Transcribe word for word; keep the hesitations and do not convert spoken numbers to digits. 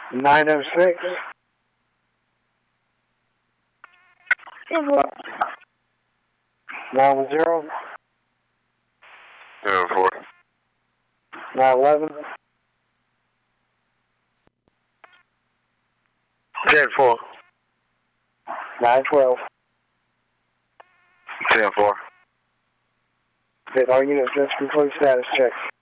nine oh six. nine one zero. Zero four. nine eleven. Ten four. nine twelve. Ten four. Hit all units, just complete status check.